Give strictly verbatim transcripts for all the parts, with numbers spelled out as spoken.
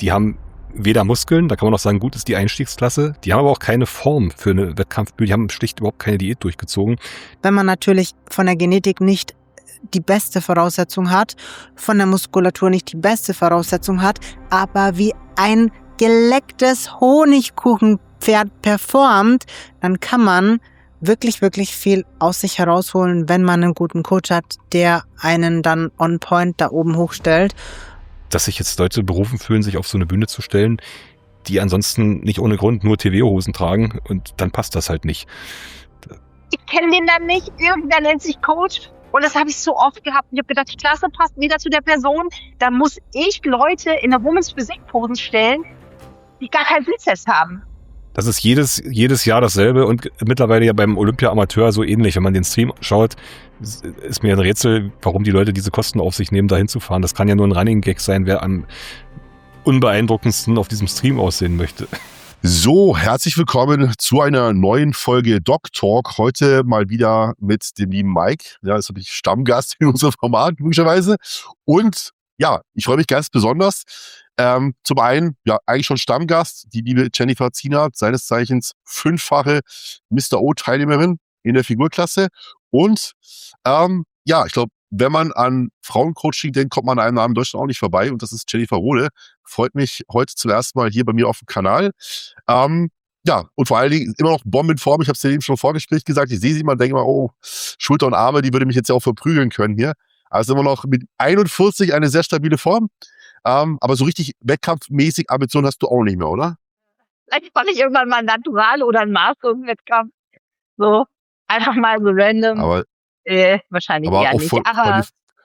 die haben weder Muskeln, da kann man auch sagen, gut ist die Einstiegsklasse, die haben aber auch keine Form für eine Wettkampfbühne, die haben schlicht überhaupt keine Diät durchgezogen. Wenn man natürlich von der Genetik nicht die beste Voraussetzung hat, von der Muskulatur nicht die beste Voraussetzung hat, aber wie ein gelecktes Honigkuchenpferd performt, dann kann man wirklich, wirklich viel aus sich herausholen, wenn man einen guten Coach hat, der einen dann on point da oben hochstellt. Dass sich jetzt Leute berufen fühlen, sich auf so eine Bühne zu stellen, die ansonsten nicht ohne Grund nur T V-Hosen tragen und dann passt das halt nicht. Ich kenne den dann nicht, irgendwer nennt sich Coach und das habe ich so oft gehabt. Ich habe gedacht, die Klasse passt wieder zu der Person, da muss ich Leute in der Women's Physik-Posen stellen, die gar keinen Blitztest haben. Das ist jedes, jedes Jahr dasselbe und mittlerweile ja beim Olympia-Amateur so ähnlich. Wenn man den Stream schaut, ist mir ein Rätsel, warum die Leute diese Kosten auf sich nehmen, da hinzufahren. Das kann ja nur ein Running-Gag sein, wer am unbeeindruckendsten auf diesem Stream aussehen möchte. So, herzlich willkommen zu einer neuen Folge Doc Talk. Heute mal wieder mit dem lieben Mike. Ja, das habe ich Stammgast in unserem Format, möglicherweise. Und ja, ich freue mich ganz besonders. Ähm, zum einen, ja, eigentlich schon Stammgast, die liebe Jennifer Zienert, seines Zeichens fünffache Mister O-Teilnehmerin in der Figurklasse. Und ähm, ja, ich glaube, wenn man an Frauencoaching denkt, kommt man an einem Namen in Deutschland auch nicht vorbei. Und das ist Jennifer Rohde. Freut mich heute zum ersten Mal hier bei mir auf dem Kanal. Ähm, ja, und vor allen Dingen immer noch Bombenform. Ich habe es dir eben schon im Vorgespräch gesagt. Ich sehe sie mal und denke mal, oh, Schulter und Arme, die würde mich jetzt ja auch verprügeln können hier. Also immer noch mit einundvierzig eine sehr stabile Form. Ähm, aber so richtig wettkampfmäßig Ambitionen hast du auch nicht mehr, oder? Vielleicht mache ich irgendwann mal ein Natural oder ein Master-Wettkampf. So, einfach mal so random. Aber, äh, wahrscheinlich aber eher auch nicht. voll, Aber bei, dir,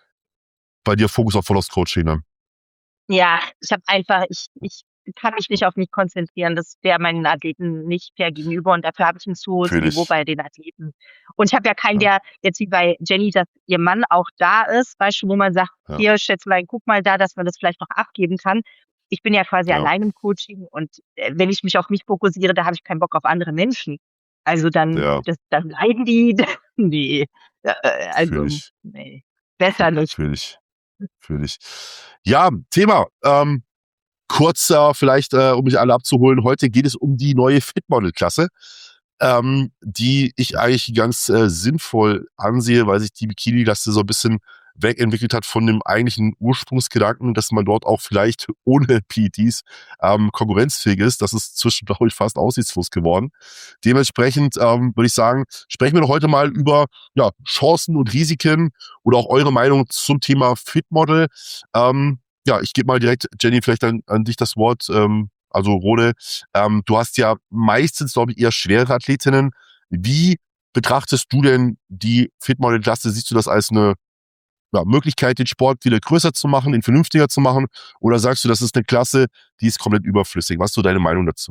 bei dir Fokus auf Verlust-Coaching, ne? ja, ich habe einfach, ich, ich kann mich nicht auf mich konzentrieren. Das wäre meinen Athleten nicht fair gegenüber und dafür habe ich ein zu hohes Natürlich. Niveau bei den Athleten. Und ich habe ja keinen, Ja. der jetzt wie bei Jenny, dass ihr Mann auch da ist, weißt du, wo man sagt, Ja. hier, Schätzlein, guck mal da, dass man das vielleicht noch abgeben kann. Ich bin ja quasi Ja. allein im Coaching und äh, wenn ich mich auf mich fokussiere, da habe ich keinen Bock auf andere Menschen. Also dann, Ja. das, dann leiden die. nee. Äh, also, Fühl ich. nee. Besser nicht. Fühl ich. Fühl ich. Ja, Thema. Ähm, kurzer, vielleicht, äh, um mich alle abzuholen. Heute geht es um die neue Fit-Model-Klasse, ähm, die ich eigentlich ganz äh, sinnvoll ansehe, weil sich die Bikini-Klasse so ein bisschen wegentwickelt hat von dem eigentlichen Ursprungsgedanken, dass man dort auch vielleicht ohne P E Ts ähm, konkurrenzfähig ist. Das ist zwischen, glaube ich, fast aussichtslos geworden. Dementsprechend ähm, würde ich sagen, sprechen wir doch heute mal über ja, Chancen und Risiken oder auch eure Meinung zum Thema Fitmodel. Ähm, ja, ich gebe mal direkt, Jenny, vielleicht an, an dich das Wort. Ähm, also Rode, ähm, du hast ja meistens, glaube ich, eher schwere Athletinnen. Wie betrachtest du denn die Fitmodel-Klasse? Siehst du das als eine ja, Möglichkeit, den Sport wieder größer zu machen, ihn vernünftiger zu machen? Oder sagst du, das ist eine Klasse, die ist komplett überflüssig? Was ist so deine Meinung dazu?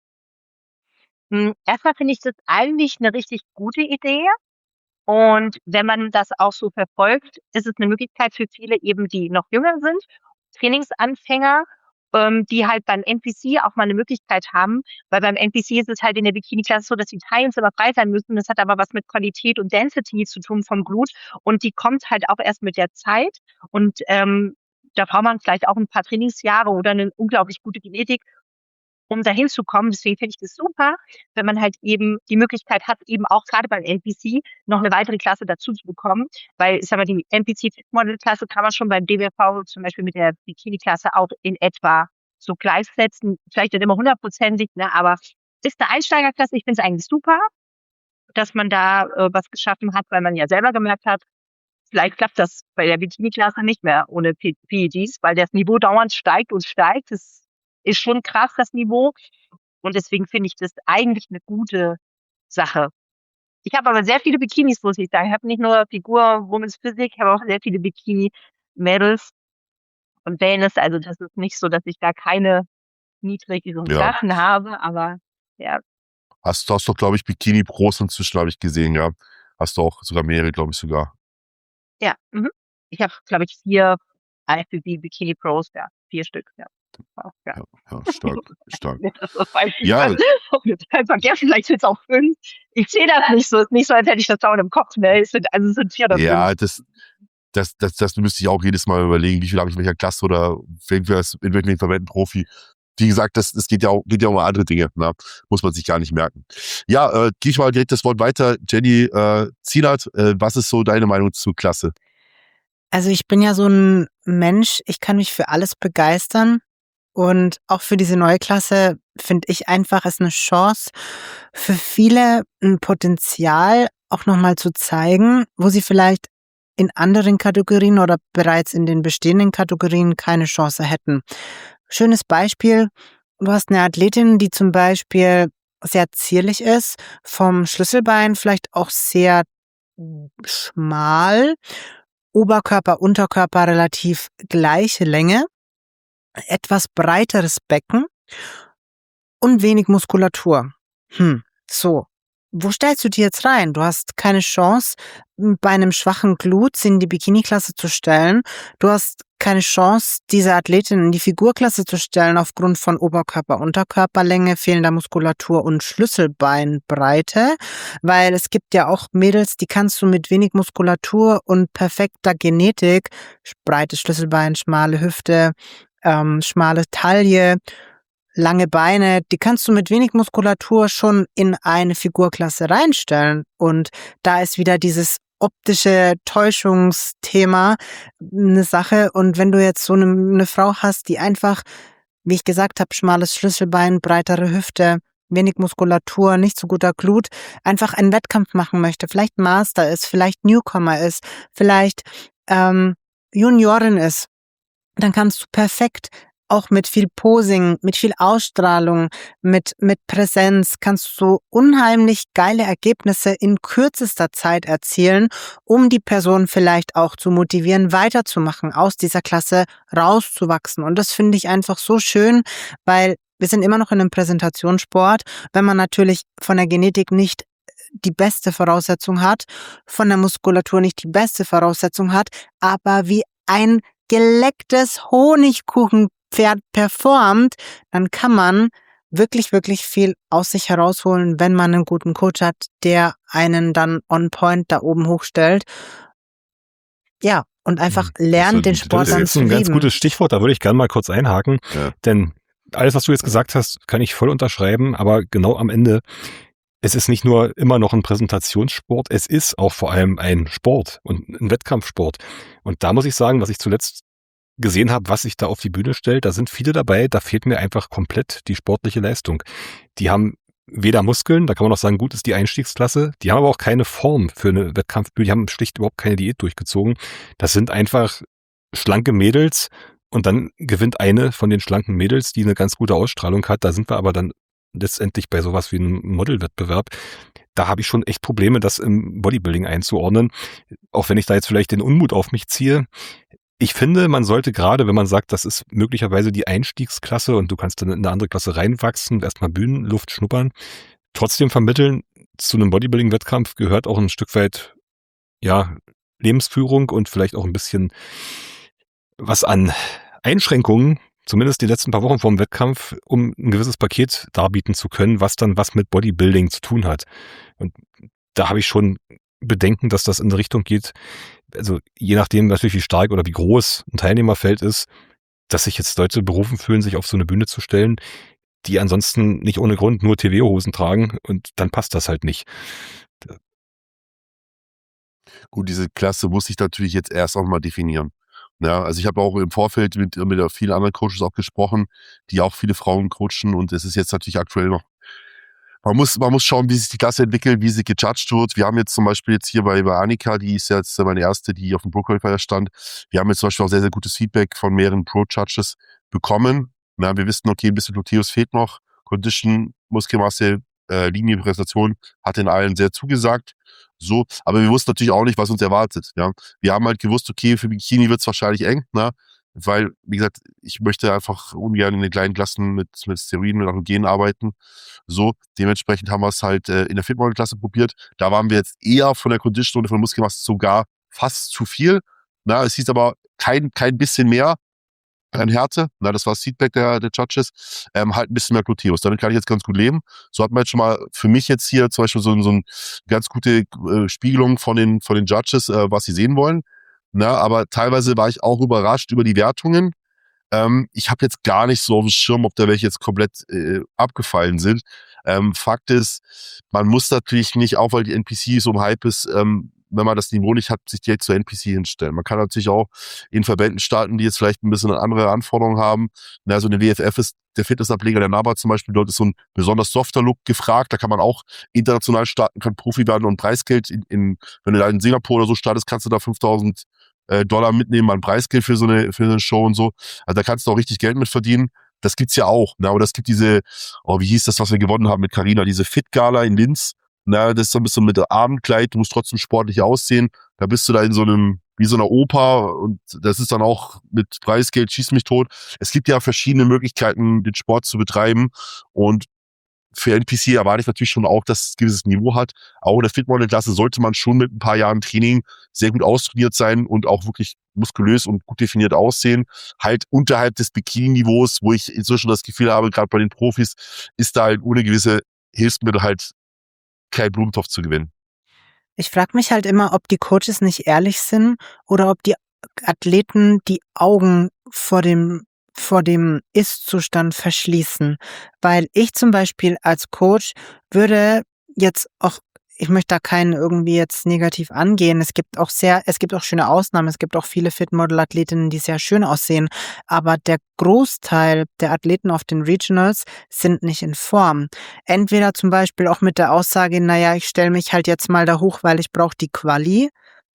Hm, erstmal finde ich das eigentlich eine richtig gute Idee. Und wenn man das auch so verfolgt, ist es eine Möglichkeit für viele eben, die noch jünger sind, Trainingsanfänger, ähm, die halt beim N P C auch mal eine Möglichkeit haben, weil beim N P C ist es halt in der Bikini-Klasse so, dass die Teils immer frei sein müssen. Das hat aber was mit Qualität und Density zu tun vom Blut und die kommt halt auch erst mit der Zeit und ähm, da braucht man vielleicht auch ein paar Trainingsjahre oder eine unglaublich gute Genetik, um dahin zu kommen. Deswegen finde ich das super, wenn man halt eben die Möglichkeit hat, eben auch gerade beim N P C noch eine weitere Klasse dazu zu bekommen, weil ich sag mal, die N P C-Model-Klasse kann man schon beim D B V zum Beispiel mit der Bikini-Klasse auch in etwa so gleichsetzen. Vielleicht nicht immer hundertprozentig, ne, aber ist eine Einsteigerklasse. Ich finde es eigentlich super, dass man da äh, was geschaffen hat, weil man ja selber gemerkt hat, vielleicht klappt das bei der Bikini-Klasse nicht mehr ohne P E Ds, weil das Niveau dauernd steigt und steigt. Das ist schon krass, das Niveau. Und deswegen finde ich das eigentlich eine gute Sache. Ich habe aber sehr viele Bikinis, muss ich sagen. Ich habe nicht nur Figur, Women's Physik, ich habe auch sehr viele Bikini-Mädels und Wellness. Also das ist nicht so, dass ich da keine niedrigeren Ja. Sachen habe, aber ja. Hast du hast doch, glaube ich, Bikini-Pros inzwischen, habe ich gesehen, ja. Hast du auch sogar mehrere, glaube ich, sogar. Ja, mhm. Ich habe, glaube ich, vier I F B B Bikini Pros, ja, vier Stück, ja. Ja. Ja, ja stark, stark. Das weiß ich Ja. nicht. Ich vergesse, vielleicht sind es auch fünf. Ich sehe das nicht so. Es ist nicht so, als hätte ich das dauernd im Kopf. Ne? Es sind, also es sind vier oder Ja, fünf. das, das, das, das müsste ich auch jedes Mal überlegen, wie viel habe ich in welcher Klasse oder in welchem Verband Profi. Wie gesagt, das, das geht ja auch, geht ja auch um andere Dinge, na, muss man sich gar nicht merken. Ja, äh, gehe ich mal direkt das Wort weiter. Jenny äh, Zielert, äh, was ist so deine Meinung zur Klasse? Also ich bin ja so ein Mensch, ich kann mich für alles begeistern. Und auch für diese neue Klasse finde ich einfach, es eine Chance für viele, ein Potenzial auch nochmal zu zeigen, wo sie vielleicht in anderen Kategorien oder bereits in den bestehenden Kategorien keine Chance hätten. Schönes Beispiel, du hast eine Athletin, die zum Beispiel sehr zierlich ist, vom Schlüsselbein vielleicht auch sehr schmal, Oberkörper, Unterkörper relativ gleiche Länge, etwas breiteres Becken und wenig Muskulatur. Hm, so. Wo stellst du die jetzt rein? Du hast keine Chance, bei einem schwachen Glut sie in die Bikini-Klasse zu stellen. Du hast keine Chance, diese Athletin in die Figurklasse zu stellen aufgrund von Oberkörper, Unterkörperlänge, fehlender Muskulatur und Schlüsselbeinbreite, weil es gibt ja auch Mädels, die kannst du mit wenig Muskulatur und perfekter Genetik, breites Schlüsselbein, schmale Hüfte, ähm, schmale Taille, lange Beine, die kannst du mit wenig Muskulatur schon in eine Figurklasse reinstellen. Und da ist wieder dieses optische Täuschungsthema eine Sache. Und wenn du jetzt so eine, eine Frau hast, die einfach, wie ich gesagt habe, schmales Schlüsselbein, breitere Hüfte, wenig Muskulatur, nicht so guter Glut, einfach einen Wettkampf machen möchte, vielleicht Master ist, vielleicht Newcomer ist, vielleicht ähm, Juniorin ist, dann kannst du perfekt auch mit viel Posing, mit viel Ausstrahlung, mit mit Präsenz kannst du unheimlich geile Ergebnisse in kürzester Zeit erzielen, um die Person vielleicht auch zu motivieren, weiterzumachen, aus dieser Klasse rauszuwachsen. Und das finde ich einfach so schön, weil wir sind immer noch in einem Präsentationssport. Wenn man natürlich von der Genetik nicht die beste Voraussetzung hat, von der Muskulatur nicht die beste Voraussetzung hat, aber wie ein gelecktes Honigkuchenpferd performt, dann kann man wirklich, wirklich viel aus sich herausholen, wenn man einen guten Coach hat, der einen dann on point da oben hochstellt. Ja, und einfach lernt, den Sport dann zu lieben. Das ist ein ganz gutes Stichwort, da würde ich gerne mal kurz einhaken, Ja. denn alles, was du jetzt gesagt hast, kann ich voll unterschreiben, aber genau am Ende, es ist nicht nur immer noch ein Präsentationssport, es ist auch vor allem ein Sport und ein Wettkampfsport. Und da muss ich sagen, was ich zuletzt gesehen habe, was sich da auf die Bühne stellt, da sind viele dabei, da fehlt mir einfach komplett die sportliche Leistung. Die haben weder Muskeln, da kann man auch sagen, gut, ist die Einstiegsklasse, die haben aber auch keine Form für eine Wettkampfbühne, die haben schlicht überhaupt keine Diät durchgezogen. Das sind einfach schlanke Mädels und dann gewinnt eine von den schlanken Mädels, die eine ganz gute Ausstrahlung hat. Da sind wir aber dann letztendlich bei sowas wie einem Modelwettbewerb. Da habe ich schon echt Probleme, das im Bodybuilding einzuordnen. Auch wenn ich da jetzt vielleicht den Unmut auf mich ziehe. Ich finde, man sollte gerade, wenn man sagt, das ist möglicherweise die Einstiegsklasse und du kannst dann in eine andere Klasse reinwachsen, erstmal Bühnenluft schnuppern, trotzdem vermitteln, zu einem Bodybuilding-Wettkampf gehört auch ein Stück weit, ja, Lebensführung und vielleicht auch ein bisschen was an Einschränkungen, zumindest die letzten paar Wochen vor dem Wettkampf, um ein gewisses Paket darbieten zu können, was dann was mit Bodybuilding zu tun hat. Und da habe ich schon Bedenken, dass das in eine Richtung geht, also je nachdem natürlich wie stark oder wie groß ein Teilnehmerfeld ist, dass sich jetzt Leute berufen fühlen, sich auf so eine Bühne zu stellen, die ansonsten nicht ohne Grund nur T V-Hosen tragen und dann passt das halt nicht. Gut, diese Klasse muss ich natürlich jetzt erst auch mal definieren. Ja, also ich habe auch im Vorfeld mit, mit vielen anderen Coaches auch gesprochen, die auch viele Frauen coachen und es ist jetzt natürlich aktuell noch, man muss, man muss schauen, wie sich die Klasse entwickelt, wie sie gejudged wird. Wir haben jetzt zum Beispiel jetzt hier bei, bei Annika, die ist jetzt meine erste, die auf dem Pro-Qualifier stand. Wir haben jetzt zum Beispiel auch sehr, sehr gutes Feedback von mehreren Pro-Judges bekommen. Ja, wir wissen, okay, ein bisschen Gluteus fehlt noch, Condition, Muskelmasse, äh, Linienpräsentation hat den allen sehr zugesagt. So, aber wir wussten natürlich auch nicht, was uns erwartet. Ja, wir haben halt gewusst, okay, für Bikini wird es wahrscheinlich eng, ne? Weil, wie gesagt, ich möchte einfach ungern in den kleinen Klassen mit, mit Steroiden, mit Androgenen arbeiten. So, dementsprechend haben wir es halt äh, in der Fitmodel-Klasse probiert. Da waren wir jetzt eher von der Condition und von der Muskelmasse sogar fast zu viel. Na, es hieß aber kein, kein bisschen mehr an Härte. Na, das war das Feedback der, der Judges. Ähm, halt ein bisschen mehr Gluteus. Damit kann ich jetzt ganz gut leben. So hat man jetzt schon mal für mich jetzt hier zum Beispiel so, so eine ganz gute äh, Spiegelung von den, von den Judges, äh, was sie sehen wollen. Na, aber teilweise war ich auch überrascht über die Wertungen. Ähm, ich habe jetzt gar nicht so auf dem Schirm, ob da welche jetzt komplett äh, abgefallen sind. Ähm, Fakt ist, man muss natürlich nicht, auch weil die N P C so im Hype ist, ähm, wenn man das Niveau nicht hat, sich direkt zur N P C hinstellen. Man kann natürlich auch in Verbänden starten, die jetzt vielleicht ein bisschen andere Anforderungen haben. Na, so eine W F F ist der Fitnessableger der NABA zum Beispiel, dort ist so ein besonders softer Look gefragt. Da kann man auch international starten, kann Profi werden und Preisgeld in, in wenn du da in Singapur oder so startest, kannst du da fünftausend äh, Dollar mitnehmen an Preisgeld für so eine für so eine Show und so. Also da kannst du auch richtig Geld mit verdienen. Das gibt's ja auch. Na, aber das gibt diese, oh, wie hieß das, was wir gewonnen haben mit Carina, diese Fit-Gala in Linz. Na, das ist so ein bisschen mit Abendkleid, du musst trotzdem sportlich aussehen. Da bist du da in so einem, wie so einer Oper und das ist dann auch mit Preisgeld, schieß mich tot. Es gibt ja verschiedene Möglichkeiten, den Sport zu betreiben und für N P C erwarte ich natürlich schon auch, dass es ein gewisses Niveau hat. Auch in der Fitmodel-Klasse sollte man schon mit ein paar Jahren Training sehr gut austrainiert sein und auch wirklich muskulös und gut definiert aussehen. Halt unterhalb des Bikini-Niveaus, wo ich inzwischen das Gefühl habe, gerade bei den Profis, ist da halt ohne gewisse Hilfsmittel halt kein Blumentopf zu gewinnen. Ich frage mich halt immer, ob die Coaches nicht ehrlich sind oder ob die Athleten die Augen vor dem vor dem Ist-Zustand verschließen. Weil ich zum Beispiel als Coach würde jetzt auch, ich möchte da keinen irgendwie jetzt negativ angehen. Es gibt auch sehr, es gibt auch schöne Ausnahmen. Es gibt auch viele Fit-Model-Athletinnen, die sehr schön aussehen. Aber der Großteil der Athleten auf den Regionals sind nicht in Form. Entweder zum Beispiel auch mit der Aussage, naja, ich stelle mich halt jetzt mal da hoch, weil ich brauche die Quali.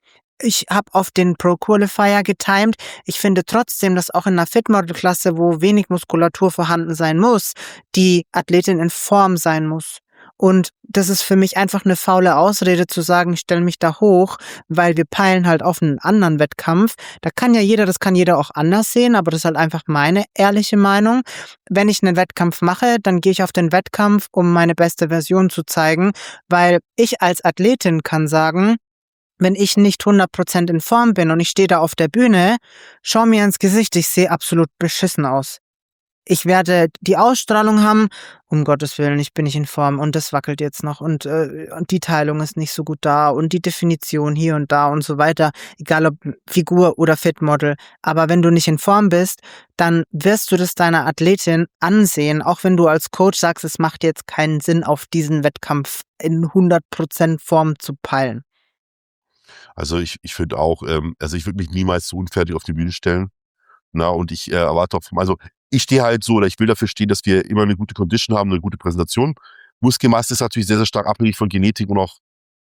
Ich habe auf den Pro-Qualifier getimed. Ich finde trotzdem, dass auch in einer Fit-Model-Klasse, wo wenig Muskulatur vorhanden sein muss, die Athletin in Form sein muss. Und das ist für mich einfach eine faule Ausrede zu sagen, ich stelle mich da hoch, weil wir peilen halt auf einen anderen Wettkampf. Da kann ja jeder, das kann jeder auch anders sehen, aber das ist halt einfach meine ehrliche Meinung. Wenn ich einen Wettkampf mache, dann gehe ich auf den Wettkampf, um meine beste Version zu zeigen, weil ich als Athletin kann sagen, wenn ich nicht hundert Prozent in Form bin und ich stehe da auf der Bühne, schau mir ins Gesicht, ich sehe absolut beschissen aus. Ich werde die Ausstrahlung haben, um Gottes Willen, ich bin nicht in Form und das wackelt jetzt noch und, äh, und die Teilung ist nicht so gut da und die Definition hier und da und so weiter, egal ob Figur oder Fitmodel. Aber wenn du nicht in Form bist, dann wirst du das deiner Athletin ansehen, auch wenn du als Coach sagst, es macht jetzt keinen Sinn, auf diesen Wettkampf in hundert Prozent Form zu peilen. Also ich, ich finde auch, ähm, also ich würde mich niemals so unfertig auf die Bühne stellen. Na, und ich äh, erwarte auch, vom- also ich stehe halt so, oder ich will dafür stehen, dass wir immer eine gute Condition haben, eine gute Präsentation. Muskelmasse ist natürlich sehr, sehr stark abhängig von Genetik und auch,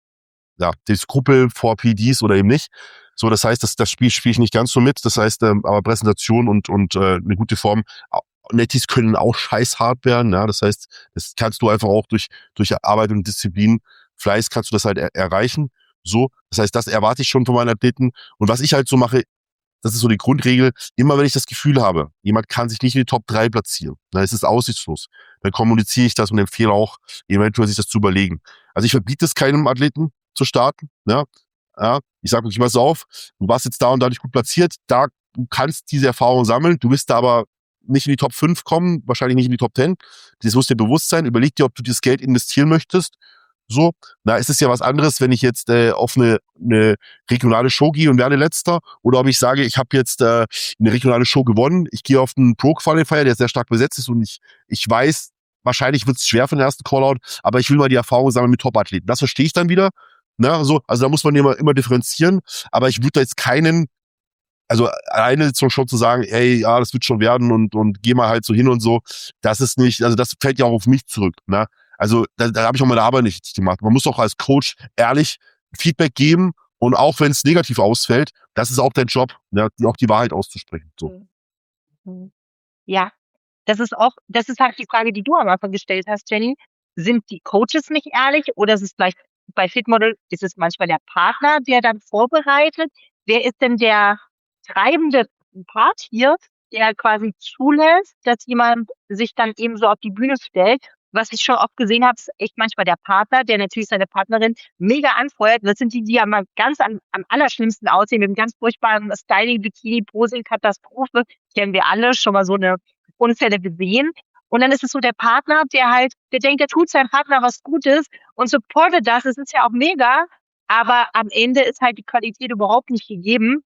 ja, die Skrupel vor P Ds oder eben nicht. So, das heißt, das, das Spiel spiele ich nicht ganz so mit. Das heißt, ähm, aber Präsentation und, und äh, eine gute Form. Au- Netties können auch scheiß hart werden. Ja, das heißt, das kannst du einfach auch durch, durch Arbeit und Disziplin, Fleiß kannst du das halt er erreichen. So, das heißt, das erwarte ich schon von meinen Athleten. Und was ich halt so mache, das ist so die Grundregel, immer wenn ich das Gefühl habe, jemand kann sich nicht in die Top drei platzieren, dann ist es aussichtslos. Dann kommuniziere ich das und empfehle auch, eventuell sich das zu überlegen. Also ich verbiete es keinem Athleten zu starten. Ja, ja, ich sage wirklich, pass auf, du warst jetzt da und da nicht gut platziert, da du kannst diese Erfahrung sammeln, du wirst da aber nicht in die Top fünf kommen, wahrscheinlich nicht in die Top zehn. Das muss dir bewusst sein, überleg dir, ob du dieses Geld investieren möchtest. So, na, ist es ja was anderes, wenn ich jetzt äh, auf eine, eine regionale Show gehe und werde Letzter, oder ob ich sage, ich habe jetzt äh, eine regionale Show gewonnen, ich gehe auf einen Pro-Qualifier, der sehr stark besetzt ist und ich ich weiß, wahrscheinlich wird es schwer für den ersten Callout, aber ich will mal die Erfahrung sammeln mit Top-Athleten. Das verstehe ich dann wieder. Na, so, also da muss man immer, immer differenzieren, aber ich würde da jetzt keinen, also alleine so schon zu sagen, ey, ja, das wird schon werden und und geh mal halt so hin und so, das ist nicht, also das fällt ja auch auf mich zurück, ne? Also da, da habe ich auch meine Arbeit nicht richtig gemacht. Man muss auch als Coach ehrlich Feedback geben und auch wenn es negativ ausfällt, das ist auch dein Job, ne, auch die Wahrheit auszusprechen. So. Mhm. Ja, das ist auch, das ist halt die Frage, die du am Anfang gestellt hast, Jenny. Sind die Coaches nicht ehrlich oder ist es vielleicht bei Fitmodel, ist es manchmal der Partner, der dann vorbereitet? Wer ist denn der treibende Part hier, der quasi zulässt, dass jemand sich dann eben so auf die Bühne stellt? Was ich schon oft gesehen habe, ist echt manchmal der Partner, der natürlich seine Partnerin mega anfeuert. Das sind die, die am ganz am, am allerschlimmsten aussehen, mit einem ganz furchtbaren Styling, Bikini, Posing, Katastrophe. Kennen wir alle, schon mal so eine Unfälle gesehen. Und dann ist es so der Partner, der halt, der denkt, der tut seinem Partner was Gutes und supportet das. Es ist ja auch mega, aber am Ende ist halt die Qualität überhaupt nicht gegeben.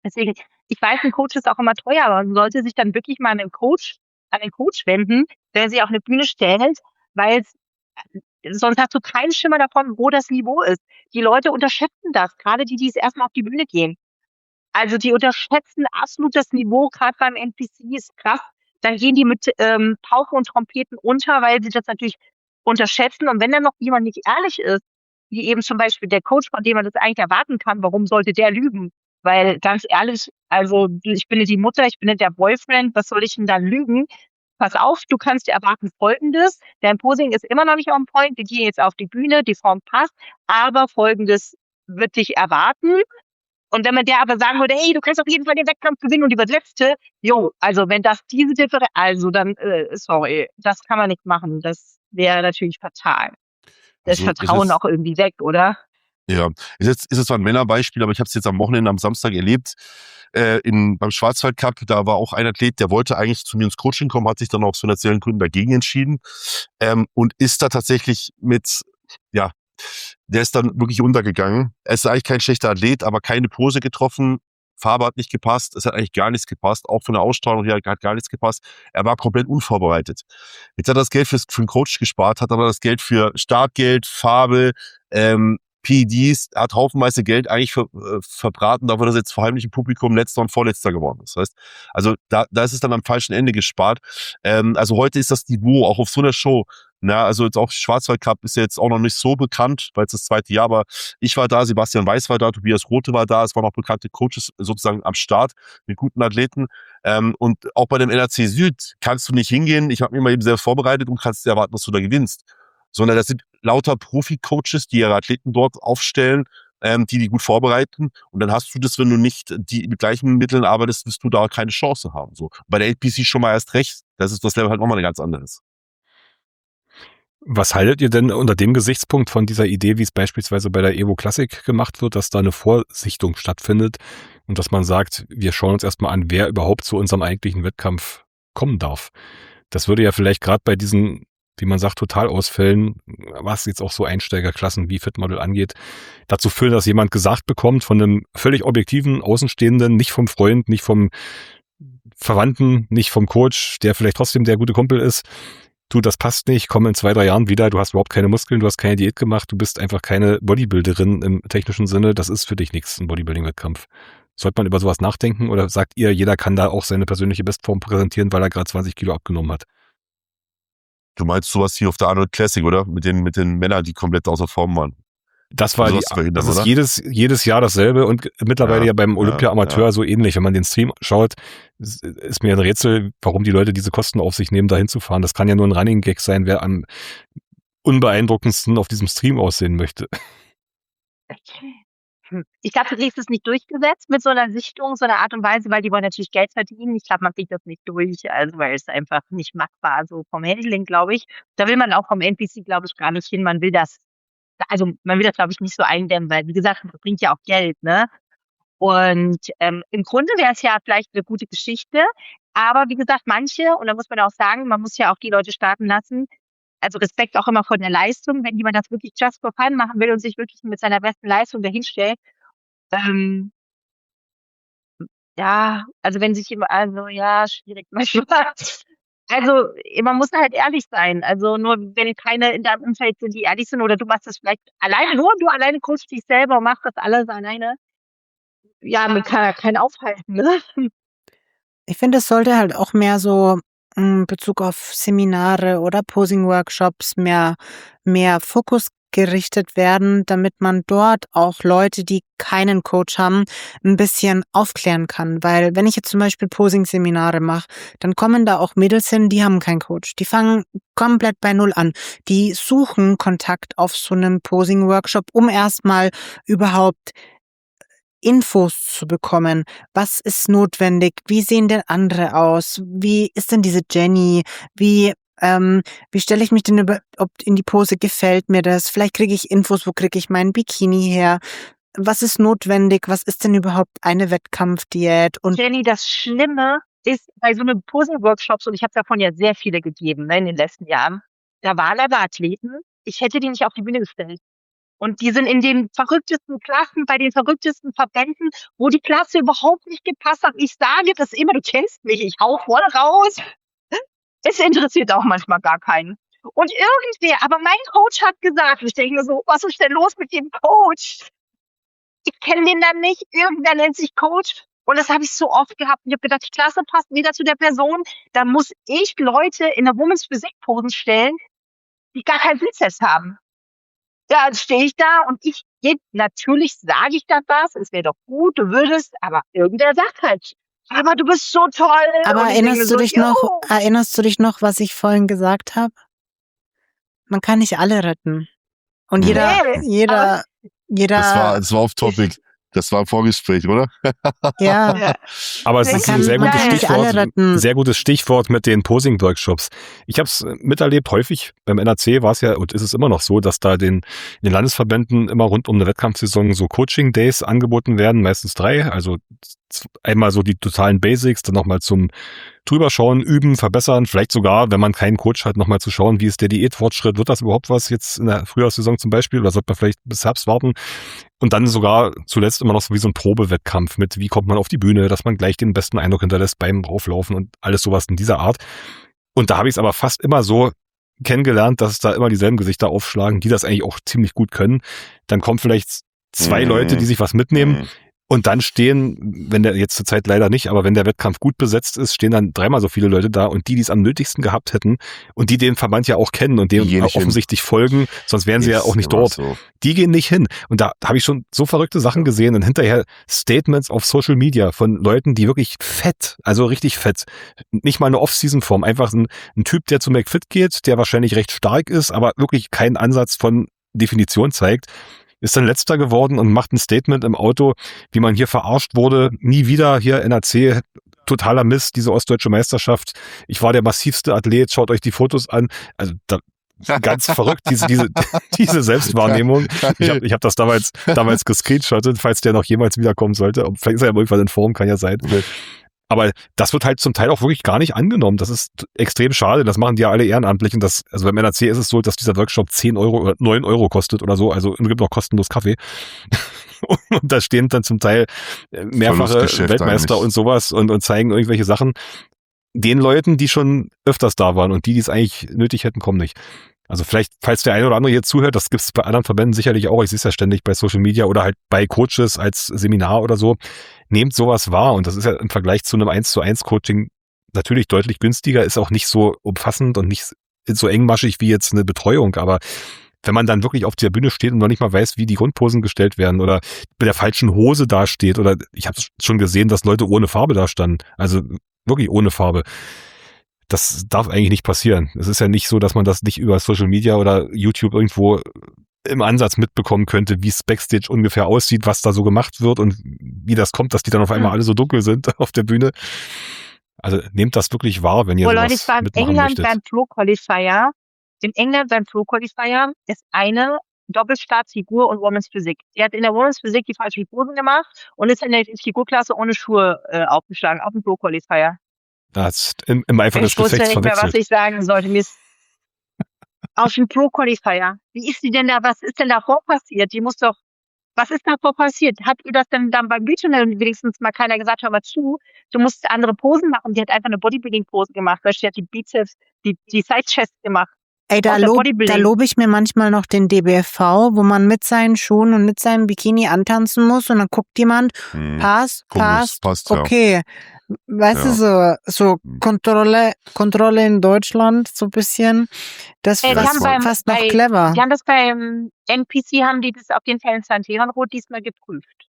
Deswegen, ich weiß, ein Coach ist auch immer teuer, aber man sollte sich dann wirklich mal an den Coach, an den Coach wenden, der sich auf eine Bühne stellt, weil sonst hast du keinen Schimmer davon, wo das Niveau ist. Die Leute unterschätzen das, gerade die, die es erstmal auf die Bühne gehen. Also die unterschätzen absolut das Niveau, gerade beim N P C ist krass. Dann gehen die mit ähm, Pauken und Trompeten unter, weil sie das natürlich unterschätzen. Und wenn dann noch jemand nicht ehrlich ist, wie eben zum Beispiel der Coach, von dem man das eigentlich erwarten kann, warum sollte der lügen? Weil ganz ehrlich, also ich bin nicht die Mutter, ich bin nicht der Boyfriend, was soll ich denn dann lügen? Pass auf, du kannst dir erwarten Folgendes, dein Posing ist immer noch nicht on point, wir gehen jetzt auf die Bühne, die Form passt, aber Folgendes wird dich erwarten. Und wenn man der aber sagen würde, hey, du kannst auf jeden Fall den Wettkampf gewinnen und die wird letzte, jo, also wenn das diese Differenz, also dann, äh, sorry, das kann man nicht machen, das wäre natürlich fatal. Das Also, ist Vertrauen jetzt, auch irgendwie weg, oder? ja, ist jetzt, ist jetzt zwar ein Männerbeispiel, aber ich habe es jetzt am Wochenende, am Samstag erlebt, äh, in, beim Schwarzwald Cup, da war auch ein Athlet, der wollte eigentlich zu mir ins Coaching kommen, hat sich dann aus finanziellen Gründen dagegen entschieden, ähm, und ist da tatsächlich mit, ja, der ist dann wirklich untergegangen. Er ist eigentlich kein schlechter Athlet, aber keine Pose getroffen. Farbe hat nicht gepasst. Es hat eigentlich gar nichts gepasst. Auch von der Ausstrahlung her hat gar nichts gepasst. Er war komplett unvorbereitet. Jetzt hat er das Geld für, für einen Coach gespart, hat aber das Geld für Startgeld, Farbe, ähm, P E Ds, er hat haufenweise Geld eigentlich ver, äh, verbraten, dafür, dass er jetzt vor heimlichem Publikum letzter und vorletzter geworden ist. Das heißt, also da, da ist es dann am falschen Ende gespart. Ähm, also heute ist das Niveau auch auf so einer Show. Na, also jetzt auch Schwarzwald Cup ist jetzt auch noch nicht so bekannt, weil es das zweite Jahr war. Ich war da, Sebastian Weiß war da, Tobias Rote war da, es waren auch bekannte Coaches sozusagen am Start mit guten Athleten. Ähm, und auch bei dem N R C Süd kannst du nicht hingehen, ich habe mich mal eben selbst vorbereitet und kannst dir erwarten, dass du da gewinnst. Sondern das sind lauter Profi-Coaches, die ihre Athleten dort aufstellen, ähm, die die gut vorbereiten. Und dann hast du das, wenn du nicht die mit gleichen Mitteln arbeitest, wirst du da keine Chance haben. So. Bei der N P C schon mal erst recht, das ist das Level halt nochmal ein ganz anderes. Was haltet ihr denn unter dem Gesichtspunkt von dieser Idee, wie es beispielsweise bei der Evo Classic gemacht wird, dass da eine Vorsichtung stattfindet und dass man sagt, wir schauen uns erstmal an, wer überhaupt zu unserem eigentlichen Wettkampf kommen darf? Das würde ja vielleicht gerade bei diesen, wie man sagt, Totalausfällen, was jetzt auch so Einsteigerklassen wie Fitmodel angeht, dazu führen, dass jemand gesagt bekommt von einem völlig objektiven Außenstehenden, nicht vom Freund, nicht vom Verwandten, nicht vom Coach, der vielleicht trotzdem der gute Kumpel ist, du, das passt nicht, komm in zwei, drei Jahren wieder, du hast überhaupt keine Muskeln, du hast keine Diät gemacht, du bist einfach keine Bodybuilderin im technischen Sinne, das ist für dich nichts, ein Bodybuilding-Wettkampf. Sollte man über sowas nachdenken oder sagt ihr, jeder kann da auch seine persönliche Bestform präsentieren, weil er gerade zwanzig Kilo abgenommen hat? Du meinst sowas hier auf der Arnold Classic, oder? Mit den, mit den Männern, die komplett außer Form waren. Das war Also die, was verhindern, das ist oder? jedes, jedes Jahr dasselbe und mittlerweile Ja, ja beim Olympia ja, Amateur ja. so ähnlich. Wenn man den Stream schaut, ist ist mir ein Rätsel, warum die Leute diese Kosten auf sich nehmen, da hinzufahren. Das kann ja nur ein Running Gag sein, wer am unbeeindruckendsten auf diesem Stream aussehen möchte. Hm. Ich glaube, du kriegst es nicht durchgesetzt mit so einer Sichtung, so einer Art und Weise, weil die wollen natürlich Geld verdienen. Ich glaube, man kriegt das nicht durch, also weil es einfach nicht machbar, so vom Handling, glaube ich. Da will man auch vom N P C, glaube ich, gar nicht hin. Man will das, also man will das, glaube ich, nicht so eindämmen, weil, wie gesagt, das bringt ja auch Geld, ne? Und ähm, im Grunde wäre es ja vielleicht eine gute Geschichte, aber wie gesagt, manche, und da muss man auch sagen, man muss ja auch die Leute starten lassen, also Respekt auch immer vor der Leistung, wenn jemand das wirklich just for fun machen will und sich wirklich mit seiner besten Leistung dahinstellt, ähm, ja, also wenn sich immer, also ja, schwierig manchmal. Also man muss halt ehrlich sein. Also nur wenn keine in deinem Umfeld sind, die ehrlich sind oder du machst das vielleicht alleine, nur du alleine coachst dich selber und machst das alles alleine. Ja, man kann ja keinen aufhalten, ne? Ich finde, es sollte halt auch mehr so in Bezug auf Seminare oder Posing-Workshops mehr, mehr Fokus gerichtet werden, damit man dort auch Leute, die keinen Coach haben, ein bisschen aufklären kann. Weil wenn ich jetzt zum Beispiel Posing-Seminare mache, dann kommen da auch Mädels hin, die haben keinen Coach. Die fangen komplett bei Null an. Die suchen Kontakt auf so einem Posing-Workshop, um erstmal überhaupt Infos zu bekommen. Was ist notwendig? Wie sehen denn andere aus? Wie ist denn diese Jenny? Wie ähm, wie stelle ich mich denn über, ob in die Pose gefällt mir das? Vielleicht kriege ich Infos, wo kriege ich meinen Bikini her? Was ist notwendig? Was ist denn überhaupt eine Wettkampfdiät? Und Jenny, das Schlimme ist bei so einem Posing-Workshops, und ich habe davon ja sehr viele gegeben, ne, in den letzten Jahren, da waren aber Athleten, ich hätte die nicht auf die Bühne gestellt. Und die sind in den verrücktesten Klassen, bei den verrücktesten Verbänden, wo die Klasse überhaupt nicht gepasst hat. Ich sage das immer, du kennst mich, ich hau voll raus. Es interessiert auch manchmal gar keinen. Und irgendwer, aber mein Coach hat gesagt, ich denke mir so, was ist denn los mit dem Coach? Ich kenne den dann nicht, irgendwer nennt sich Coach. Und das habe ich so oft gehabt. Ich habe gedacht, die Klasse passt wieder zu der Person. Da muss ich Leute in der Women's Physik Posen stellen, die gar keinen Bizeps haben. Ja, dann stehe ich da und ich, natürlich sage ich dann was, es wäre doch gut, du würdest, aber irgendwer sagt halt, aber du bist so toll. Aber Und ich denke erinnerst mir du so, dich jo. noch, erinnerst du dich noch, was ich vorhin gesagt habe? Man kann nicht alle retten. Und jeder, Nee, jeder, jeder, Das war, das war off topic. Das war ein Vorgespräch, oder? ja, Ja. Aber es Man ist kann- ein sehr man gutes kann nicht Stichwort, alle retten. sehr gutes Stichwort mit den Posing-Workshops. Ich habe es miterlebt, häufig beim N A C war es ja und ist es immer noch so, dass da den, in den Landesverbänden immer rund um eine Wettkampfsaison so Coaching-Days angeboten werden, meistens drei. Also z- einmal so die totalen Basics, dann nochmal zum Drüberschauen, üben, verbessern, vielleicht sogar, wenn man keinen Coach hat, nochmal zu schauen, wie ist der Diätfortschritt, wird das überhaupt was jetzt in der Frühjahrssaison zum Beispiel oder sollte man vielleicht bis Herbst warten? Und dann sogar zuletzt immer noch so wie so ein Probewettkampf mit, wie kommt man auf die Bühne, dass man gleich den besten Eindruck hinterlässt beim Rauflaufen und alles sowas in dieser Art. Und da habe ich es aber fast immer so kennengelernt, dass da immer dieselben Gesichter aufschlagen, die das eigentlich auch ziemlich gut können. Dann kommen vielleicht zwei Mhm. Leute, die sich was mitnehmen. Mhm. Und dann stehen, wenn der jetzt zur Zeit leider nicht, aber wenn der Wettkampf gut besetzt ist, stehen dann dreimal so viele Leute da und die, die es am nötigsten gehabt hätten und die den Verband ja auch kennen und dem Die gehen auch nicht hin. offensichtlich folgen, sonst wären sie ja Ist auch nicht immer dort. so. Die gehen nicht hin. Und da habe ich schon so verrückte Sachen gesehen und hinterher Statements auf Social Media von Leuten, die wirklich fett, also richtig fett, nicht mal eine Off-Season-Form, einfach ein, ein Typ, der zu McFit geht, der wahrscheinlich recht stark ist, aber wirklich keinen Ansatz von Definition zeigt, ist dann letzter geworden und macht ein Statement im Auto, wie man hier verarscht wurde, nie wieder hier N A C, totaler Mist, diese ostdeutsche Meisterschaft. Ich war der massivste Athlet, schaut euch die Fotos an. Also da, ganz verrückt, diese, diese, diese Selbstwahrnehmung. Ich habe ich hab das damals, damals gescreenshottet, falls der noch jemals wiederkommen sollte. Vielleicht ist er ja irgendwann in Form, kann ja sein. Aber das wird halt zum Teil auch wirklich gar nicht angenommen. Das ist extrem schade. Das machen die ja alle ehrenamtlich. Und das, also beim N A C ist es so, dass dieser Workshop zehn Euro oder neun Euro kostet oder so. Also es gibt noch kostenlos Kaffee. Und da stehen dann zum Teil mehrfache Verlustgeschäft Weltmeister eigentlich. und sowas und, und zeigen irgendwelche Sachen. Den Leuten, die schon öfters da waren und die, die es eigentlich nötig hätten, kommen nicht. Also vielleicht, falls der eine oder andere hier zuhört, das gibt es bei anderen Verbänden sicherlich auch, ich sehe es ja ständig bei Social Media oder halt bei Coaches als Seminar oder so, nehmt sowas wahr und das ist ja im Vergleich zu einem eins zu eins Coaching natürlich deutlich günstiger, ist auch nicht so umfassend und nicht so engmaschig wie jetzt eine Betreuung, aber wenn man dann wirklich auf der Bühne steht und noch nicht mal weiß, wie die Grundposen gestellt werden oder mit der falschen Hose dasteht oder ich habe schon gesehen, dass Leute ohne Farbe da standen, also wirklich ohne Farbe. Das darf eigentlich nicht passieren. Es ist ja nicht so, dass man das nicht über Social Media oder YouTube irgendwo im Ansatz mitbekommen könnte, wie es Backstage ungefähr aussieht, was da so gemacht wird und wie das kommt, dass die dann auf einmal alle so dunkel sind auf der Bühne. Also nehmt das wirklich wahr, wenn ihr Oh sowas Leute, ich war in mitmachen England möchtet. beim Pro Qualifier. In England beim Pro Qualifier ist eine Doppelstartfigur und Women's Physik. Die hat in der Women's Physik die falschen Posen gemacht und ist in der Figurklasse ohne Schuhe äh, aufgeschlagen, auf dem Pro Qualifier. Das im, im Eifer des Ich wusste Gefechts nicht mehr, was verwechselt. ich sagen sollte. Mir ist auf dem Pro Qualifier. Wie ist die denn da? Was ist denn davor passiert? Die muss doch. Was ist davor passiert? Hat ihr das denn dann beim Regional wenigstens mal keiner gesagt, hör mal zu, du musst andere Posen machen? Die hat einfach eine Bodybuilding-Pose gemacht, weil sie hat die Bizeps, die, die Side-Chest gemacht. ey, da Aus der lob, Bodybuilding. da lobe ich mir manchmal noch den D B F V, wo man mit seinen Schuhen und mit seinem Bikini antanzen muss und dann guckt jemand, Hm. passt, Gucken, es passt, passt, ja. okay. Weißt du, so, so Kontrolle, Kontrolle in Deutschland, so ein bisschen. Das Ey, die Das haben war- beim, fast noch bei, clever. die haben das beim N P C, haben die das auf jeden Fall in Santerenrot diesmal geprüft.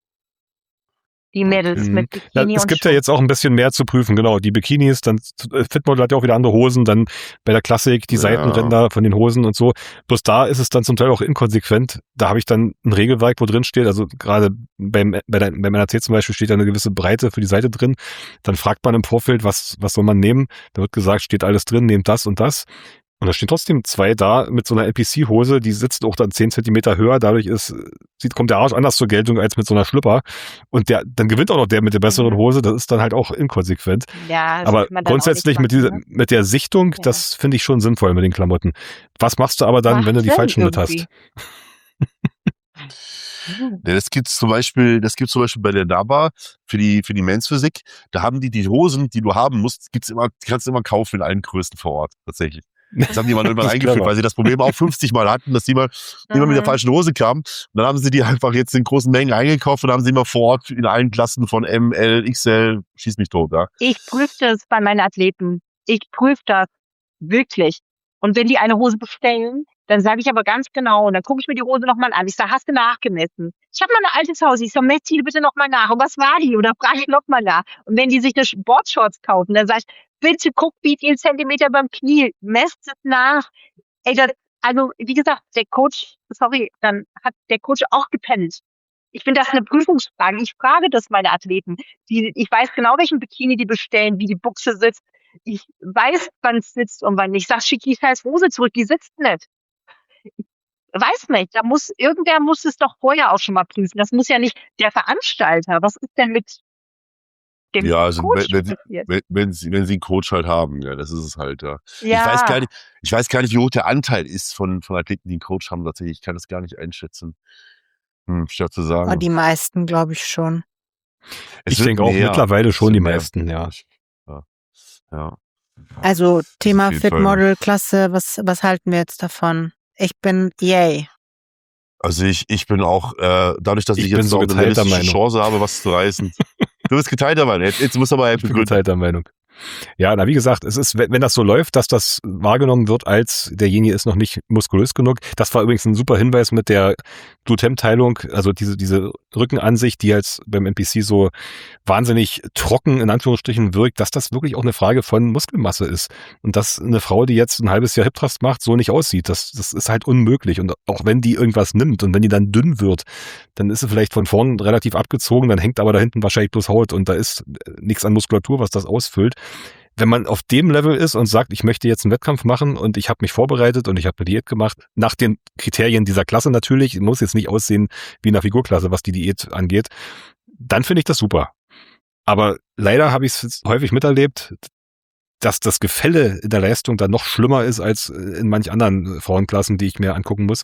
Die Mädels Mhm. mit Ja, Bikini es und gibt ja Schuh. jetzt auch ein bisschen mehr zu prüfen, genau. Die Bikinis, dann äh, Fitmodel hat ja auch wieder andere Hosen, dann bei der Klassik die Ja. Seitenränder von den Hosen und so. Bloß da ist es dann zum Teil auch inkonsequent. Da habe ich dann ein Regelwerk, wo drin steht, also gerade beim, bei der, beim N A C zum Beispiel steht da eine gewisse Breite für die Seite drin. Dann fragt man im Vorfeld, was, was soll man nehmen? Da wird gesagt, steht alles drin, nehmt das und das. Und da stehen trotzdem zwei da mit so einer N P C-Hose, die sitzt auch dann zehn Zentimeter höher, dadurch ist, sieht, kommt der Arsch anders zur Geltung als mit so einer Schlüpper. Und der, dann gewinnt auch noch der mit der besseren Mhm. Hose, das ist dann halt auch inkonsequent. Ja, das Aber sollte man dann auch grundsätzlich nicht mit dieser, machen, ne? mit der Sichtung, Ja. das finde ich schon sinnvoll mit den Klamotten. Was machst du aber dann, Macht wenn du die Sinn falschen mit hast? irgendwie. Mhm. Ja, das gibt's zum Beispiel, das gibt's zum Beispiel bei der NABA für die, für die Men's Physik. Da haben die die Hosen, die du haben musst, gibt's immer, kannst du immer kaufen in allen Größen vor Ort, tatsächlich. Das haben die mal irgendwann Das ist eingeführt, clever. weil sie das Problem auch fünfzig Mal hatten, dass die mal immer mit der Mhm. falschen Hose kamen. Und dann haben sie die einfach jetzt in großen Mengen eingekauft und haben sie immer vor Ort in allen Klassen von M, L, X L, schieß mich tot, ja. Ich prüfe das bei meinen Athleten. Ich prüfe das wirklich. Und wenn die eine Hose bestellen, dann sage ich aber ganz genau, und dann gucke ich mir die Hose nochmal an. Ich sage, hast du nachgemessen? Ich habe mal eine alte zu Hause. Ich sage, mess die bitte nochmal nach. Und was war die? Oder frage ich nochmal nach. Und wenn die sich eine Sportshorts kaufen, dann sage ich, bitte guck, wie viel Zentimeter beim Knie. Messt es nach. Ey, das, also, wie gesagt, der Coach, sorry, dann hat der Coach auch gepennt. Ich finde das eine Prüfungsfrage. Ich frage das meine Athleten. Die, ich weiß genau, welchen Bikini die bestellen, wie die Buchse sitzt. Ich weiß, wann es sitzt und wann nicht. Ich sag, schick die scheiß Hose zurück, die sitzt nicht. Ich weiß nicht, da muss, irgendwer muss es doch vorher auch schon mal prüfen. Das muss ja nicht der Veranstalter. Was ist denn mit dem Ja, also Coach wenn, wenn, passiert? wenn, wenn, sie, wenn sie einen Coach halt haben, ja, das ist es halt, ja. Ja. Ich weiß gar nicht, ich weiß gar nicht, wie hoch der Anteil ist von, von Athleten, die einen Coach haben, tatsächlich. Ich kann das gar nicht einschätzen. Hm, schwer zu sagen. Oh, die meisten, glaube ich schon. Es Ich wird denke auch mehr. mittlerweile Es schon wird die mehr. meisten, ja. Ja. Ja. Also Thema auf jeden Fall. Fitmodel-Klasse, was, was halten wir jetzt davon? Ich bin yay. Also ich, ich bin auch, äh, dadurch, dass ich, Ich bin jetzt so auch eine geteilter realistische Meinung. Chance habe, was zu reißen. Du bist geteilter Meinung. Jetzt, jetzt musst du aber Ich bin begründen. geteilter Meinung. Ja, na wie gesagt, es ist, wenn wenn das so läuft, dass das wahrgenommen wird, als derjenige ist noch nicht muskulös genug. Das war übrigens ein super Hinweis mit der Glute-Teilung, also diese diese Rückenansicht, die jetzt beim N P C so wahnsinnig trocken in Anführungsstrichen wirkt, dass das wirklich auch eine Frage von Muskelmasse ist und dass eine Frau, die jetzt ein halbes Jahr Hip Thrust macht, so nicht aussieht. Das das ist halt unmöglich und auch wenn die irgendwas nimmt und wenn die dann dünn wird, dann ist sie vielleicht von vorn relativ abgezogen, dann hängt aber da hinten wahrscheinlich bloß Haut und da ist nichts an Muskulatur, was das ausfüllt. Wenn man auf dem Level ist und sagt, ich möchte jetzt einen Wettkampf machen und ich habe mich vorbereitet und ich habe eine Diät gemacht, nach den Kriterien dieser Klasse natürlich, muss jetzt nicht aussehen wie in einer Figurklasse, was die Diät angeht, dann finde ich das super. Aber leider habe ich es häufig miterlebt, dass das Gefälle in der Leistung dann noch schlimmer ist als in manch anderen Frauenklassen, die ich mir angucken muss.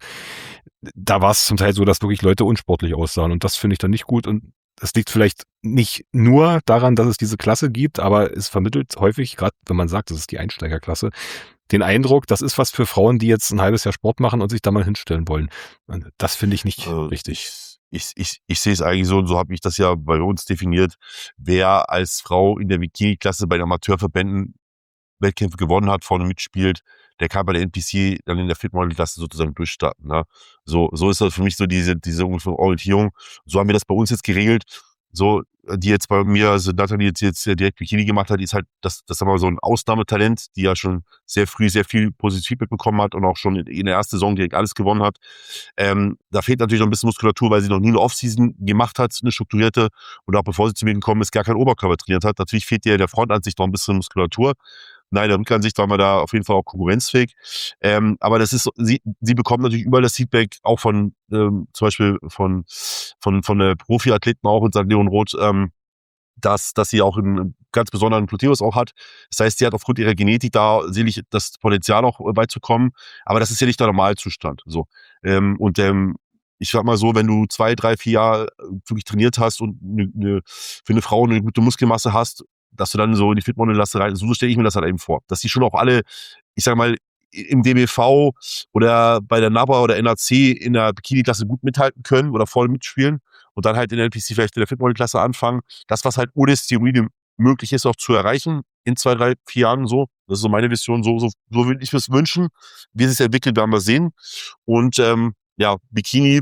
Da war es zum Teil so, dass wirklich Leute unsportlich aussahen und das finde ich dann nicht gut und das liegt vielleicht nicht nur daran, dass es diese Klasse gibt, aber es vermittelt häufig, gerade wenn man sagt, das ist die Einsteigerklasse, den Eindruck, das ist was für Frauen, die jetzt ein halbes Jahr Sport machen und sich da mal hinstellen wollen. Und das finde ich nicht Äh, richtig. Ich, ich, ich, ich sehe es eigentlich so, und so habe ich das ja bei uns definiert. Wer als Frau in der Bikini-Klasse bei den Amateurverbänden Wettkämpfe gewonnen hat, vorne mitspielt, der kann bei der N P C dann in der Fitmodel-Klasse sozusagen durchstarten. Ne? So, so ist das für mich so diese, diese ungefähr Orientierung. So haben wir das bei uns jetzt geregelt. So, die jetzt bei mir, also Nathalie jetzt, jetzt direkt Bikini gemacht hat, die ist halt, das, das haben wir so ein Ausnahmetalent, die ja schon sehr früh sehr viel positives Feedback bekommen hat und auch schon in der ersten Saison direkt alles gewonnen hat. Ähm, da fehlt natürlich noch ein bisschen Muskulatur, weil sie noch nie eine Offseason gemacht hat, eine strukturierte, und auch bevor sie zu mir gekommen ist, gar keinen Oberkörper trainiert hat. Natürlich fehlt ihr der Frontansicht noch ein bisschen Muskulatur. Nein, der Rückansicht waren wir da auf jeden Fall auch konkurrenzfähig. Ähm, aber das ist, sie, sie bekommt natürlich überall das Feedback, auch von, ähm, zum Beispiel von, von, von der Profiathleten auch in Sankt Leon Roth, ähm, dass, dass sie auch einen ganz besonderen Gluteus auch hat. Das heißt, sie hat aufgrund ihrer Genetik da sicherlich das Potenzial auch weit zu kommen. Aber das ist ja nicht der Normalzustand. So. Ähm, und, ähm, ich sag mal so, wenn du zwei, drei, vier Jahre wirklich trainiert hast und eine, eine, für eine Frau eine gute Muskelmasse hast, dass du dann so in die Fitmodel-Klasse rein, so stelle ich mir das halt eben vor. Dass die schon auch alle, ich sag mal, im D B V oder bei der NABA oder N A C in der Bikini-Klasse gut mithalten können oder voll mitspielen und dann halt in der N P C vielleicht in der Fitmodel-Klasse anfangen. Das, was halt ohne Steroide möglich ist, auch zu erreichen in zwei, drei, vier Jahren so. Das ist so meine Vision. So, so, so würde ich mir es wünschen. Wie es sich entwickelt, werden wir sehen. Und ähm, ja, Bikini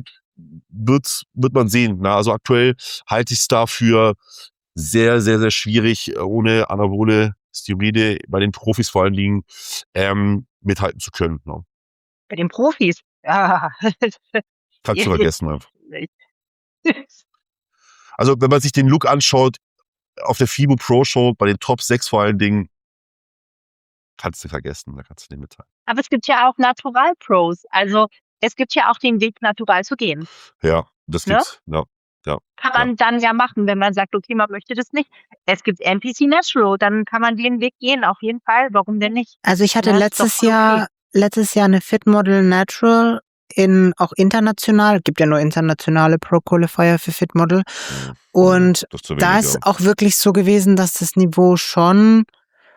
wird, wird man sehen. Na, also aktuell halte ich es da für sehr, sehr, sehr schwierig, ohne anabole Steroide bei den Profis vor allen Dingen ähm, mithalten zu können. Ne? Bei den Profis? Ja. Kannst du vergessen. Einfach. Also wenn man sich den Look anschaut, auf der FIBO Pro Show, bei den Top sechs vor allen Dingen, kannst du vergessen, da kannst du den mitteilen. Aber es gibt ja auch Natural Pros. Also es gibt ja auch den Weg, natural zu gehen. Ja, das Ne? gibt's. Ja. Ja, kann man ja. dann ja machen, wenn man sagt, okay, man möchte das nicht. Es gibt N P C Natural, dann kann man den Weg gehen, auf jeden Fall. Warum denn nicht? Also ich hatte Ja, ist letztes doch voll Jahr, okay. letztes Jahr eine Fitmodel Natural in auch international, gibt ja nur internationale Pro-Qualifier für Fitmodel. Und Das zu da wenig, ist ja. auch wirklich so gewesen, dass das Niveau schon,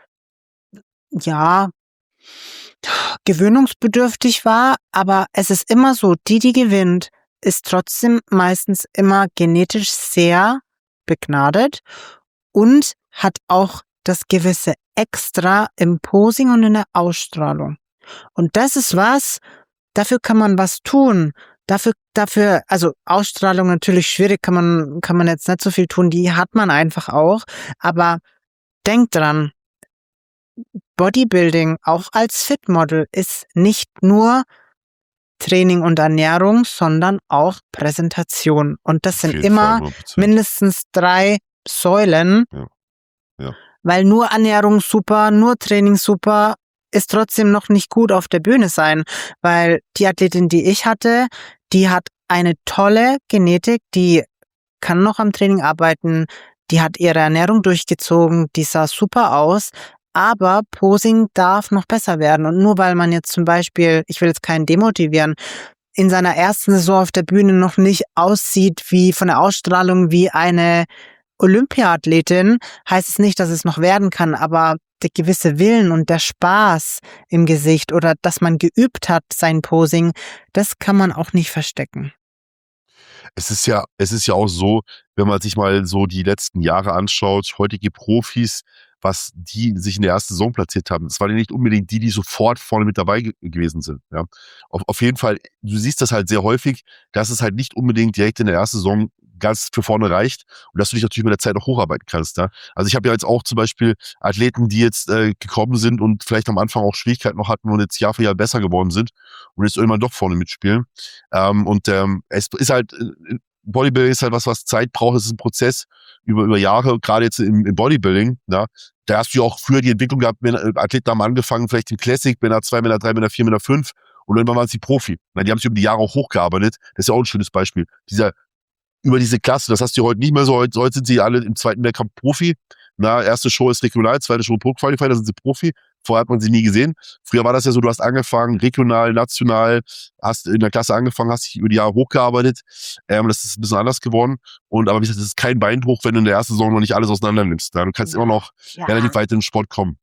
ja, gewöhnungsbedürftig war, aber es ist immer so, die, die gewinnt, ist trotzdem meistens immer genetisch sehr begnadet und hat auch das gewisse Extra im Posing und in der Ausstrahlung. Und das ist was, dafür kann man was tun. Dafür, dafür, also Ausstrahlung natürlich schwierig, kann man, kann man jetzt nicht so viel tun, die hat man einfach auch. Aber denkt dran, Bodybuilding, auch als Fitmodel, ist nicht nur Training und Ernährung, sondern auch Präsentation. Und das Auf sind jeden immer Fall, hundert Prozent. mindestens drei Säulen, Ja. Ja. weil nur Ernährung super, nur Training super, ist trotzdem noch nicht gut auf der Bühne sein, weil die Athletin, die ich hatte, die hat eine tolle Genetik, die kann noch am Training arbeiten, die hat ihre Ernährung durchgezogen, die sah super aus, aber Posing darf noch besser werden. Und nur weil man jetzt zum Beispiel, ich will jetzt keinen demotivieren, in seiner ersten Saison auf der Bühne noch nicht aussieht wie von der Ausstrahlung wie eine Olympiathletin, heißt es nicht, dass es noch werden kann, aber der gewisse Willen und der Spaß im Gesicht oder dass man geübt hat, sein Posing, das kann man auch nicht verstecken. Es ist ja, es ist ja auch so, wenn man sich mal so die letzten Jahre anschaut, heutige Profis, was die sich in der ersten Saison platziert haben. Das waren ja nicht unbedingt die, die sofort vorne mit dabei ge gewesen sind. Ja. Auf, auf jeden Fall, du siehst das halt sehr häufig, dass es halt nicht unbedingt direkt in der ersten Saison ganz für vorne reicht und dass du dich natürlich mit der Zeit noch hocharbeiten kannst. Ja. Also ich habe ja jetzt auch zum Beispiel Athleten, die jetzt äh, gekommen sind und vielleicht am Anfang auch Schwierigkeiten noch hatten und jetzt Jahr für Jahr besser geworden sind und jetzt irgendwann doch vorne mitspielen. Ähm, und ähm, es ist halt, Bodybuilding ist halt was, was Zeit braucht, es ist ein Prozess über, über Jahre, gerade jetzt im, im Bodybuilding, ja. Da hast du ja auch früher die Entwicklung gehabt, wenn Athleten haben angefangen, vielleicht im Classic, Männer zwei, Männer drei, Männer vier, Männer fünf und irgendwann waren sie Profi. Na, die haben sich über die Jahre auch hochgearbeitet. Das ist ja auch ein schönes Beispiel. Dieser, über diese Klasse, das hast du heute nicht mehr so, heute, heute sind sie alle im zweiten Wettkampf Profi. Na, erste Show ist regional, zweite Show Pro Qualifier, da sind sie Profi. Vorher hat man sie nie gesehen. Früher war das ja so, du hast angefangen, regional, national, hast in der Klasse angefangen, hast dich über die Jahre hochgearbeitet. Ähm, das ist ein bisschen anders geworden. Und aber wie gesagt, das ist kein Beinbruch, wenn du in der ersten Saison noch nicht alles auseinander nimmst. Ja, du kannst Ja. immer noch Ja. relativ weit in den Sport kommen.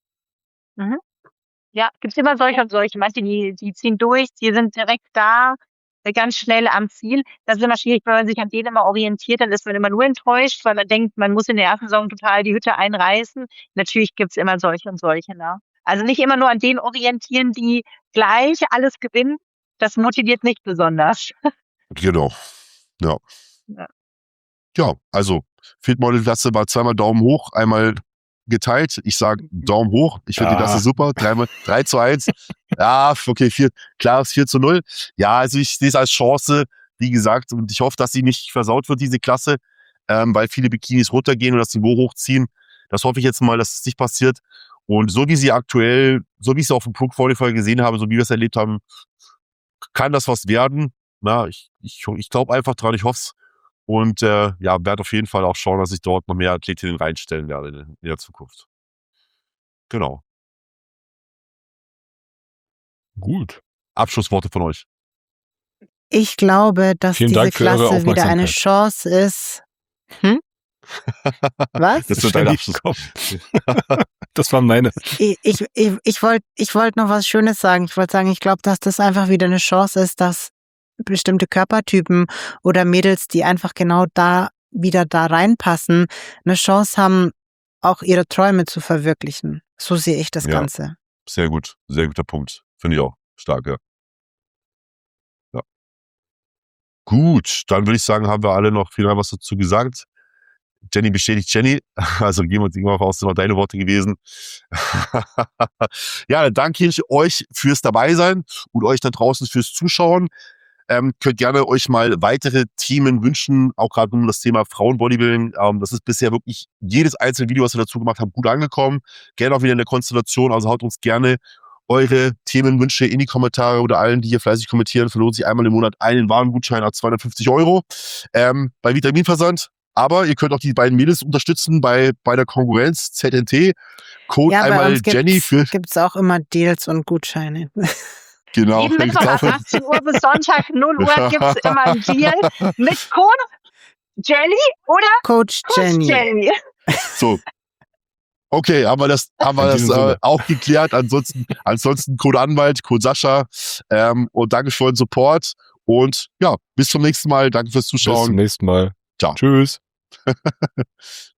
Mhm. Ja, gibt's immer solche und solche. Manche, die, die ziehen durch, die sind direkt da, äh, ganz schnell am Ziel. Das ist immer schwierig, wenn man sich an denen immer orientiert, dann ist man immer nur enttäuscht, weil man denkt, man muss in der ersten Saison total die Hütte einreißen. Natürlich gibt's immer solche und solche, ne? Also nicht immer nur an denen orientieren, die gleich alles gewinnen. Das motiviert nicht besonders. Genau. Ja. Ja. Ja, also Fitmodel-Klasse war zweimal Daumen hoch, einmal geteilt. Ich sage Daumen hoch. Ich finde Ja. die Klasse super. Dreimal, drei zu eins. Ja, okay, vier, klar, vier zu null. Ja, also ich sehe es als Chance, wie gesagt, und ich hoffe, dass sie nicht versaut wird, diese Klasse, ähm, weil viele Bikinis runtergehen und das Niveau hochziehen. Das hoffe ich jetzt mal, dass es nicht passiert. Und so wie sie aktuell, so wie ich sie auf dem Pro Qualifier gesehen habe, so wie wir es erlebt haben, kann das was werden. Na, ich, ich, ich glaube einfach dran, ich hoffe es. Und äh, ja, werde auf jeden Fall auch schauen, dass ich dort noch mehr Athletinnen reinstellen werde in, in der Zukunft. Genau. Gut. Abschlussworte von euch. Ich glaube, dass Vielen diese Dank für eure Klasse wieder eine Aufmerksamkeit. Chance ist. Hm? Was? Das wird dein Ständig Abschluss. kommen. Das war meine. Ich, ich, ich, ich wollte ich wollt noch was Schönes sagen. Ich wollte sagen, ich glaube, dass das einfach wieder eine Chance ist, dass bestimmte Körpertypen oder Mädels, die einfach genau da wieder da reinpassen, eine Chance haben, auch ihre Träume zu verwirklichen. So sehe ich das Ja. Ganze. Sehr gut, sehr guter Punkt. Finde ich auch stark, ja. Ja. Gut, dann würde ich sagen, haben wir alle noch viel mehr was dazu gesagt. Jenny bestätigt Jenny. Also gehen wir uns irgendwann aus, das sind noch deine Worte gewesen. Ja, dann danke ich euch fürs Dabeisein und euch da draußen fürs Zuschauen. Ähm, könnt gerne euch mal weitere Themen wünschen, auch gerade um das Thema Frauenbodybuilding. Ähm, das ist bisher wirklich jedes einzelne Video, was wir dazu gemacht haben, gut angekommen. Gerne auch wieder in der Konstellation, also haut uns gerne eure Themenwünsche in die Kommentare oder allen, die hier fleißig kommentieren, verlosen sich einmal im Monat einen Warengutschein ab zweihundertfünfzig Euro ähm, bei Vitaminversand. Aber ihr könnt auch die beiden Mädels unterstützen bei, bei der Konkurrenz Z N T. Code Ja, bei einmal uns Jenny gibt's, für gibt's auch immer Deals und Gutscheine. Genau. Jeden Mittwoch ab achtzehn Uhr bis Sonntag null Uhr gibt's immer einen Deal mit Code Jelly oder Coach, Coach Jenny. Jelly. So. Okay, haben wir das, haben wir In das diesem äh, Sinne. auch geklärt. Ansonsten, ansonsten Code Anwalt, Code Sascha. Ähm, und danke für den Support. Und ja, bis zum nächsten Mal. Danke fürs Bis zum Zuschauen. nächsten Mal. Ciao. Tschüss.